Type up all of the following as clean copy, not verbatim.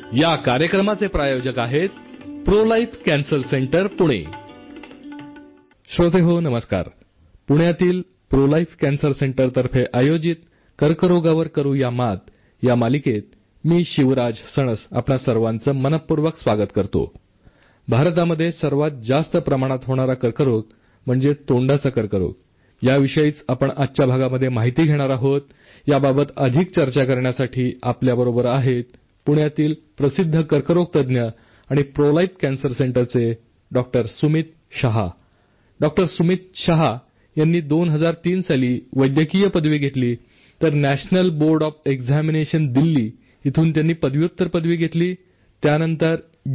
या कार्यक्रमाचे प्रायोजक आहेत Pro Life Cancer Centre Pune. श्रोते हो नमस्कार. पुण्यातील प्रो लाईफ कॅन्सर सेंटर तर्फे आयोजित कर्करोगावर करूया मात या मालिकेत मी शिवराज सणस आपणा सर्वांचं मनपूर्वक स्वागत करतो. भारतामध्ये सर्वात जास्त प्रमाणात होणारा कर्करोग म्हणजे तोंडाचा कर्करोग. याविषयीच आपण आजच्या भागामध्ये माहिती घेणार आहोत. याबाबत अधिक चर्चा करण्यासाठी आपल्याबरोबर आहेत पुण्यातील प्रसिद्ध कर्करोग तज्ज्ञ आणि प्रो लाईफ कॅन्सर सेंटरचे डॉक्टर सुमित शहा. डॉक्टर सुमित शहा यांनी 2003 साली वैद्यकीय पदवी घेतली, तर National Board of Examination Delhi इथून त्यांनी पदव्युत्तर पदवी घेतली. त्यानंतर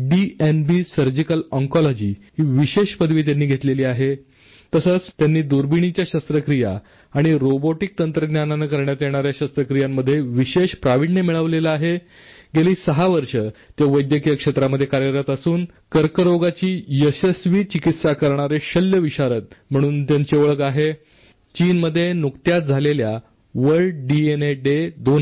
DNB सर्जिकल ऑन्कॉलॉजी ही विशेष पदवी त्यांनी घेतलेली आहे. तसंच त्यांनी दुर्बिणीच्या शस्त्रक्रिया आणि रोबोटिक तंत्रज्ञानानं करण्यात येणाऱ्या शस्त्रक्रियांमध्ये विशेष प्रावीण्य मिळवलेलं आहे. गेली 6 वर्ष ते वैद्यकीय क्षेत्रामध्ये कार्यरत असून कर्करोगाची यशस्वी चिकित्सा करणारे शल्यविशारद म्हणून त्यांची ओळख आहे. चीनमध्ये नुकत्याच झालेल्या वर्ल्ड DNA डे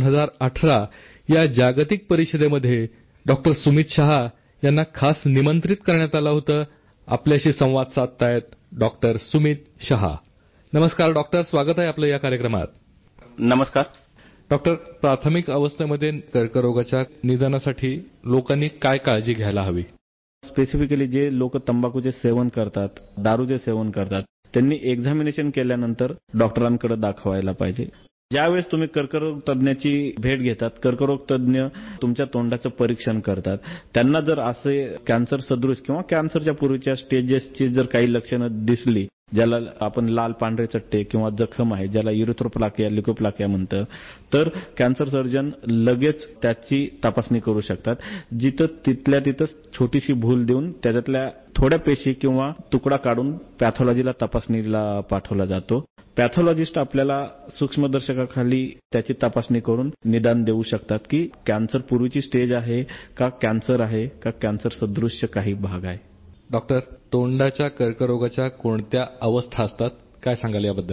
2018 या जागतिक परिषदेमध्ये डॉक्टर सुमित शहा यांना खास निमंत्रित करण्यात आलं होतं. आपल्याशी संवाद साधतायत डॉक्टर सुमित शहा. नमस्कार डॉक्टर, स्वागत आहे आपलं या कार्यक्रमात. नमस्कार डॉक्टर, प्राथमिक अवस्थेमध्ये कर्करोगाच्या निदानासाठी लोकांनी काय काळजी घ्यायला हवी? स्पेसिफिकली जे लोक तंबाखूचे सेवन करतात, दारूचे सेवन करतात, त्यांनी एक्झामिनेशन केल्यानंतर डॉक्टरांकडे दाखवायला पाहिजे. ज्यावेळेस तुम्ही कर्करोग तज्ञाची भेट घेतात, कर्करोग तज्ञ तुमच्या तोंडाचं परीक्षण करतात. त्यांना जर असे कॅन्सर सदृश किंवा कॅन्सरच्या पूर्वीच्या स्टेजेसची जर काही लक्षणं दिसली, ज्याला आपण लाल पांढरे चट्टे किंवा जखम आहे, ज्याला युरेथ्रोप्लाकिया ल्युकोप्लाकिया म्हणतं, तर कॅन्सर सर्जन लगेच त्याची तपासणी करू शकतात. तिथल्या तिथंच छोटीशी भूल देऊन त्याच्यातल्या थोड्या पेशी किंवा तुकडा काढून पॅथॉलॉजीला तपासणीला पाठवला जातो. पॅथॉलॉजिस्ट आपल्याला सूक्ष्मदर्शकाखाली त्याची तपासणी करून निदान देऊ शकतात की कॅन्सर पूर्वीची स्टेज आहे का कॅन्सर आहे का कॅन्सर सदृश्य काही भाग आहे. डॉक्टर, तोंडाच्या कर्करोगाच्या कोणत्या अवस्था असतात, काय सांगाल याबद्दल?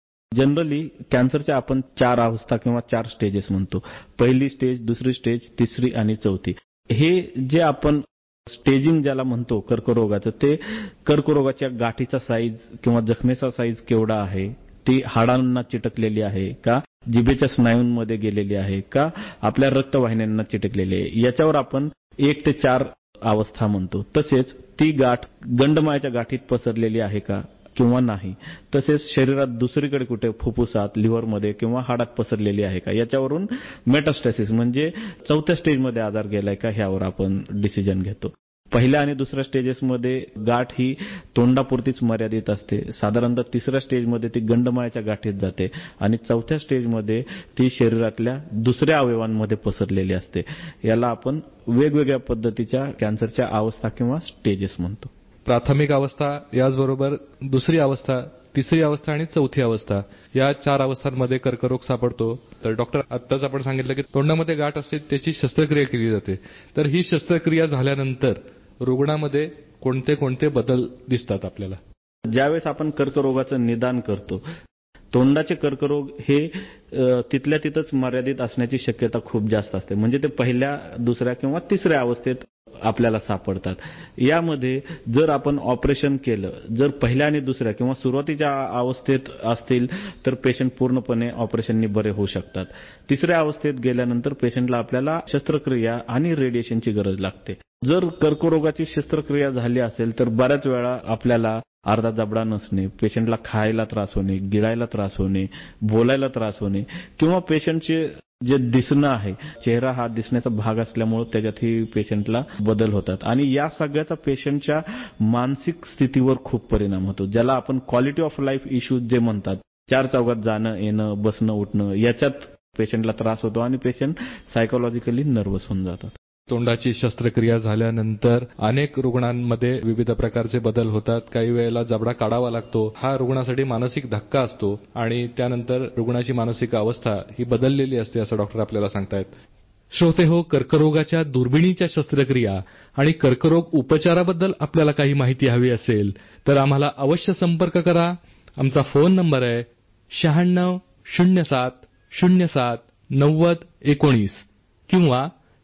जनरली कॅन्सरच्या आपण 4 अवस्था किंवा 4 स्टेजेस म्हणतो. पहिली स्टेज, दुसरी स्टेज, तिसरी आणि चौथी. हे जे आपण स्टेजिंग ज्याला म्हणतो कर्करोगाचं, ते कर्करोगाच्या गाठीचा साईज किंवा जखमेचा साईज केवढा आहे, ती हाडांना चिटकलेली आहे का, जिभेच्या स्नायूंमध्ये गेलेली आहे का, आपल्या रक्तवाहिन्यांना चिटकलेली आहे, याच्यावर आपण 1 ते 4 अवस्था म्हणतो. तसेच ती गाठ गंडमाळ्याच्या गाठीत पसरलेली आहे का किंवा नाही, तसेच शरीरात दुसरीकडे कुठे फुफ्फुसात, लिव्हरमध्ये किंवा हाडात पसरलेली आहे का, याच्यावरून मेटास्टॅसिस म्हणजे 4थ्या स्टेजमध्ये आजार गेलाय का ह्यावर आपण डिसिजन घेतो. पहिल्या आणि दुसऱ्या स्टेजेसमध्ये गाठ ही तोंडापुरतीच मर्यादित असते. साधारणतः 3ऱ्या स्टेजमध्ये ती गंडमाळ्याच्या गाठीत जाते आणि 4थ्या स्टेजमध्ये ती शरीरातल्या दुसऱ्या अवयवांमध्ये पसरलेली असते. याला आपण वेगवेगळ्या पद्धतीच्या कॅन्सरच्या अवस्था किंवा स्टेजेस म्हणतो. प्राथमिक अवस्था, याचबरोबर दुसरी अवस्था, तिसरी अवस्था आणि चौथी अवस्था, या 4 अवस्थांमध्ये कर्करोग सापडतो. तर डॉक्टर, आत्ताच आपण सांगितलं की तोंडामध्ये गाठ असते, त्याची शस्त्रक्रिया केली जाते. तर ही शस्त्रक्रिया झाल्यानंतर रुग्णामध्ये कोणते कोणते बदल दिसतात आपल्याला? ज्यावेळेस आपण कर्करोगाचं निदान करतो, तोंडाचे कर्करोग हे तिथल्या तिथंच मर्यादित असण्याची शक्यता खूप जास्त असते. म्हणजे ते पहिल्या, दुसऱ्या किंवा तिसऱ्या अवस्थेत आपल्याला सापडतात. यामध्ये जर आपण ऑपरेशन केलं, जर पहिल्या आणि दुसऱ्या किंवा सुरुवातीच्या अवस्थेत असतील तर पेशंट पूर्णपणे ऑपरेशननी बरे होऊ शकतात. तिसऱ्या अवस्थेत गेल्यानंतर पेशंटला आपल्याला शस्त्रक्रिया आणि रेडिएशनची गरज लागते. जर कर्करोगाची शस्त्रक्रिया झाली असेल तर बऱ्याच वेळा आपल्याला अर्धा जबडा नसणे, पेशंटला खायला त्रास होणे, गिळायला त्रास होणे, बोलायला त्रास होणे किंवा पेशंटचे जे दिसणं आहे, चेहरा हा दिसण्याचा भाग असल्यामुळे त्याच्यातही पेशंटला बदल होतात आणि या सगळ्याचा पेशंटच्या मानसिक स्थितीवर खूप परिणाम होतो, ज्याला आपण क्वालिटी ऑफ लाईफ इश्यूज जे म्हणतात. 4 चौघात जाणं येणं, बसणं उठणं, याच्यात पेशंटला त्रास होतो आणि पेशंट सायकोलॉजिकली नर्वस होऊन जातात. तोंडाची शस्त्रक्रिया झाल्यानंतर अनेक रुग्णांमध्ये विविध प्रकारचे बदल होतात. काही वेळेला जबडा काढावा लागतो. हा रुग्णासाठी मानसिक धक्का असतो आणि त्यानंतर रुग्णाची मानसिक अवस्था ही बदललेली असते, असं डॉक्टर आपल्याला सांगतायत. श्रोते हो, कर्करोगाच्या दुर्बिणीच्या शस्त्रक्रिया आणि कर्करोग उपचाराबद्दल आपल्याला काही माहिती हवी असेल तर आम्हाला अवश्य संपर्क करा. आमचा फोन नंबर आहे 96 07 07 90 19 किंवा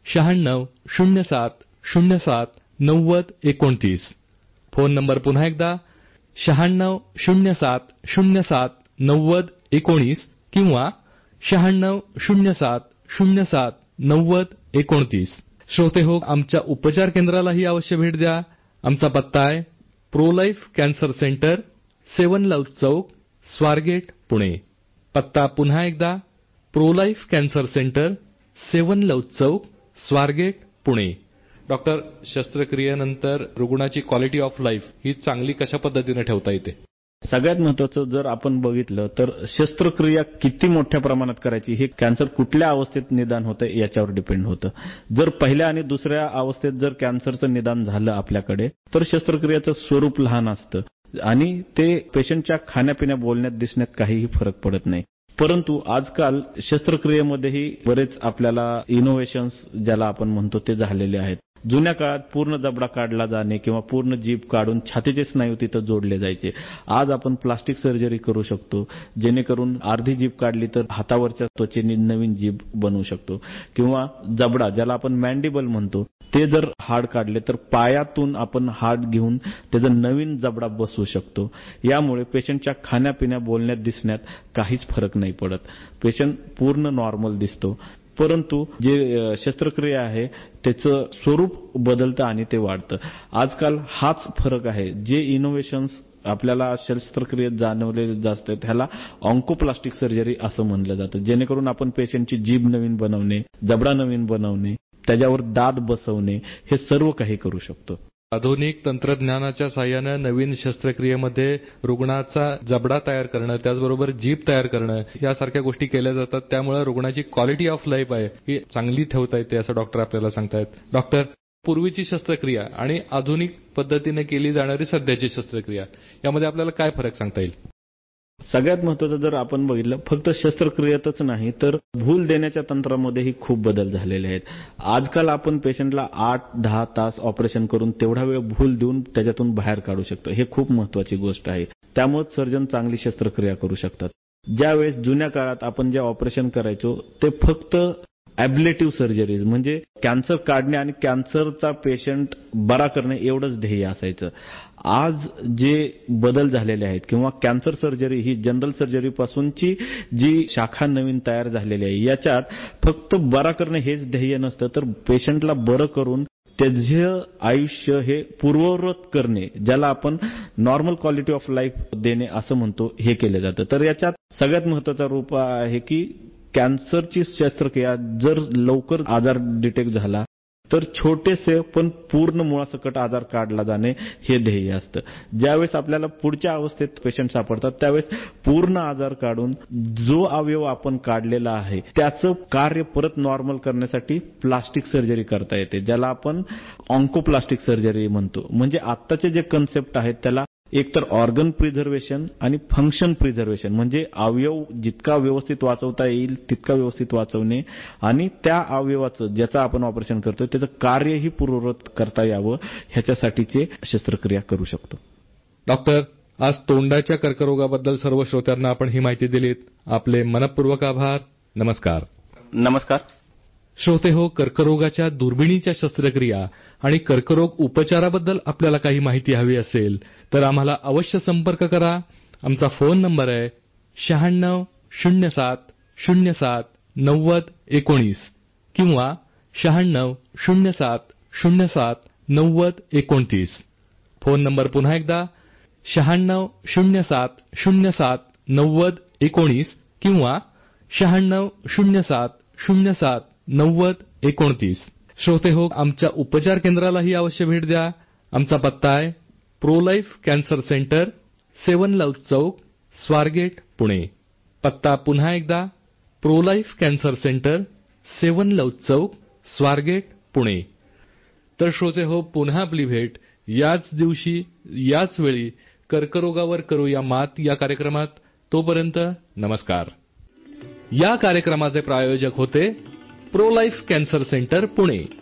9607079029. फोन नंबर पुन्हा एकदा 9607079019 किंवा 9607079029. श्रोते हो, आमच्या उपचार केंद्रालाही अवश्य भेट द्या. आमचा पत्ता आहे Pro Life Cancer Centre, 7 love Chowk, Swargate, Pune. पत्ता पुन्हा एकदा Pro Life Cancer Centre, 7 love Chowk, Swargate, Pune. Doctor, शस्त्रक्रियेनंतर रुग्णाची क्वालिटी ऑफ लाईफ ही चांगली कशा पद्धतीने ठेवता येते? सगळ्यात महत्वाचं जर आपण बघितलं तर शस्त्रक्रिया किती मोठ्या प्रमाणात करायची हे कॅन्सर कुठल्या अवस्थेत निदान होतं याच्यावर डिपेंड होतं. जर पहिल्या आणि दुसऱ्या अवस्थेत जर कॅन्सरचं निदान झालं आपल्याकडे तर शस्त्रक्रियेचं स्वरूप लहान असतं आणि ते पेशंटच्या खाण्यापिण्या बोलण्यात दिसण्यात काहीही फरक पडत नाही. परंतु आजकाल शस्त्रक्रियेमध्येही बरेच आपल्याला इनोव्हेशन्स ज्याला आपण म्हणतो ते झालेले आहेत. जुन्या काळात पूर्ण जबडा काढला जाणे किंवा पूर्ण जीभ काढून छातीचे स्नायू तिथं जोडले जायचे. आज आपण प्लास्टिक सर्जरी करू शकतो जेणेकरून अर्धी जीभ काढली तर हातावरच्या त्वचेने नवीन जीभ बनवू शकतो किंवा जबडा ज्याला आपण मॅन्डिबल म्हणतो ते जर हाड काढले तर पायातून आपण हाड घेऊन त्याचा नवीन जबडा बसवू शकतो. यामुळे पेशंटच्या खाण्यापिण्या बोलण्यात दिसण्यात काहीच फरक नाही पडत. पेशंट पूर्ण नॉर्मल दिसतो. परंतु जे शस्त्रक्रिया आहे त्याचं स्वरूप बदलतं आणि ते वाढतं. आजकाल हाच फरक आहे. जे इनोव्हेशन्स आपल्याला शस्त्रक्रियेत जाणवलेले जास्त ह्याला ऑन्कोप्लास्टिक सर्जरी असं म्हणलं जातं. जेणेकरून आपण पेशंटची जीभ नवीन बनवणे, जबडा नवीन बनवणे, त्याच्यावर दात बसवणे हे सर्व काही करू शकतो. आधुनिक तंत्रज्ञानाच्या साहाय्यानं नवीन शस्त्रक्रियेमध्ये रुग्णाचा जबडा तयार करणं, त्याचबरोबर जीभ तयार करणं यासारख्या गोष्टी केल्या जातात. त्यामुळे रुग्णाची क्वालिटी ऑफ लाईफ आहे ही चांगली ठेवता येते असं डॉक्टर आपल्याला सांगतायत. डॉक्टर, पूर्वीची शस्त्रक्रिया आणि आधुनिक पद्धतीने केली जाणारी सध्याची शस्त्रक्रिया यामध्ये आपल्याला काय फरक सांगता येईल? सगळ्यात महत्वाचं जर आपण बघितलं फक्त शस्त्रक्रियेतच नाही तर भूल देण्याच्या तंत्रामध्येही खूप बदल झालेले आहेत. आजकाल आपण पेशंटला 8-10 तास ऑपरेशन करून तेवढा वेळ भूल देऊन त्याच्यातून बाहेर काढू शकतो. हे खूप महत्वाची गोष्ट आहे. त्यामुळे सर्जन चांगली शस्त्रक्रिया करू शकतात. ज्यावेळेस जुन्या काळात आपण जे ऑपरेशन करायचो ते फक्त ॲब्लेटिव्ह सर्जरीज म्हणजे कॅन्सर काढणे आणि कॅन्सरचा पेशंट बरा करणे एवढंच ध्येय असायचं. आज जे बदल झालेले आहेत किंवा कॅन्सर सर्जरी ही जनरल सर्जरी पासूनची जी शाखा नवीन तयार झालेली आहे याच्यात फक्त बरा करणे हेच ध्येय नसतं तर पेशंटला बरं करून त्याचं आयुष्य हे पूर्ववत करणे ज्याला आपण नॉर्मल क्वालिटी ऑफ लाईफ देणे असं म्हणतो हे केलं जातं. तर याच्यात सगळ्यात महत्वाचा रूप आहे की कॅन्सरची शस्त्रक्रिया जर लवकर आजार डिटेक्ट झाला तर छोटेसे पण पूर्ण मुळासकट आजार काढला जाणे हे ध्येय असतं. ज्यावेळेस आपल्याला पुढच्या अवस्थेत पेशंट सापडतात त्यावेळेस पूर्ण आजार काढून जो अवयव आपण काढलेला आहे त्याचं कार्य परत नॉर्मल करण्यासाठी प्लास्टिक सर्जरी करता येते ज्याला आपण ऑन्कोप्लास्टिक सर्जरी म्हणतो. म्हणजे आत्ताचे जे कन्सेप्ट आहेत त्याला एकतर ऑर्गन प्रिझर्वेशन आणि फंक्शन प्रिझर्वेशन म्हणजे अवयव जितका व्यवस्थित वाचवता येईल तितका व्यवस्थित वाचवणे आणि त्या अवयवाचं ज्याचं आपण ऑपरेशन करतो त्याचं कार्यही पूर्ववत करता यावं ह्याच्यासाठीचे शस्त्रक्रिया करू शकतो. डॉक्टर, आज तोंडाच्या कर्करोगाबद्दल सर्व श्रोत्यांना आपण ही माहिती दिलीत. आपले मनपूर्वक आभार. नमस्कार. नमस्कार. श्रोते हो, कर्करोगाच्या दुर्बिणीच्या शस्त्रक्रिया आणि कर्करोग उपचाराबद्दल आपल्याला काही माहिती हवी असेल तर आम्हाला अवश्य संपर्क करा. आमचा फोन नंबर आहे 9607079019 किंवा 9607079029. फोन नंबर पुन्हा एकदा 9607079019 किंवा 9607079029. श्रोते हो, आमच्या उपचार केंद्रालाही अवश्य भेट द्या. आमचा पत्ता आहे Pro Life Cancer Centre, 7 love Chowk, Swargate, Pune. पत्ता पुन्हा एकदा Pro Life Cancer Centre, 7 love Chowk, Swargate, Pune. तर श्रोते हो, पुन्हा आपली भेट याच दिवशी याच वेळी कर्करोगावर करूया मात या कार्यक्रमात. तोपर्यंत नमस्कार. या कार्यक्रमाचे प्रायोजक होते Pro Life Cancer Centre, Pune.